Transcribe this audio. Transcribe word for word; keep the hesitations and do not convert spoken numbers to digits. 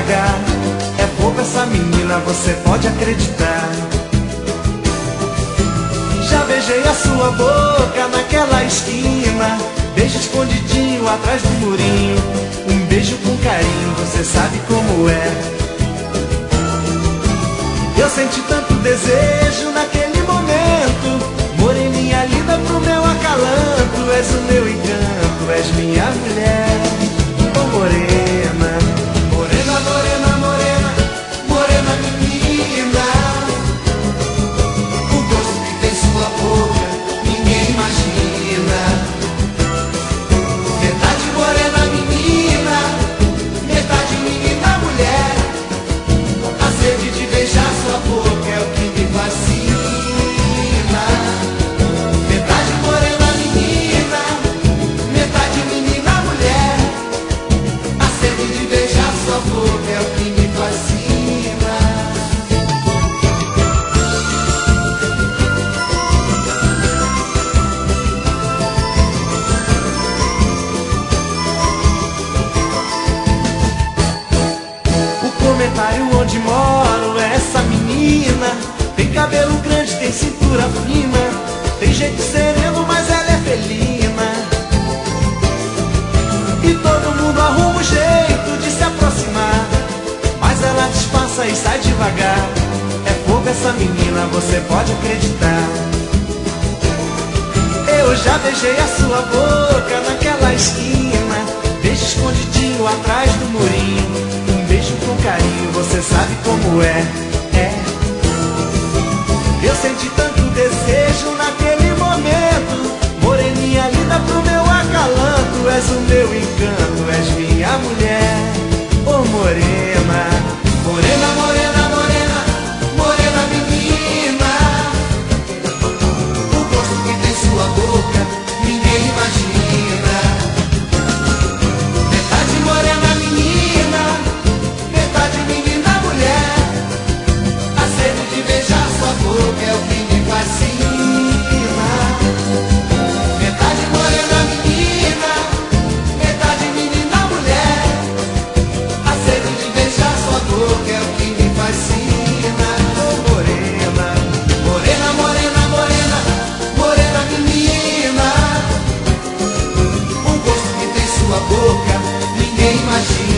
devagar. É boba essa menina, você pode acreditar. Já beijei a sua boca naquela esquina, beijo escondidinho atrás do murinho. Um beijo com carinho, você sabe como é. Eu senti tanto desejo naquele momento, moreninha linda pro meu acalanto. És o meu encanto, és minha mulher. Oh morena, morena, morena, morena, morena menina. O gosto que tem sua boca, ninguém imagina. Metade morena menina, metade menina mulher. A sede de beijar sua boca é o que me fascina. Metade morena menina, metade menina mulher. A sede de beijar sua boca é o que me fascina. O comentário onde moro é essa menina. Tem cabelo grande, tem cintura fina, tem jeito sereno, mas ela é felina. E todo mundo arruma um jeito de se aproximar, mas ela disfarça e sai devagar. É fogo essa menina, você pode acreditar. Eu já beijei a sua boca naquela esquina, beijo escondidinho atrás do murinho. Um beijo com carinho, você sabe como é, é. Eu senti tanto desejo naquele momento, moreninha linda pro meu acalanto. És o meu encanto, és minha mulher. Oh morena, morena, morena, morena, morena menina. O gosto que tem sua boca, ninguém imagina. Metade morena menina, metade menina mulher. A sede de beijar sua boca é o que me fascina. Metade morena menina, metade menina mulher. A sede de beijar sua boca é o que me fascina. Oh morena, morena, morena, morena, morena menina. O gosto que tem sua boca, ninguém imagina.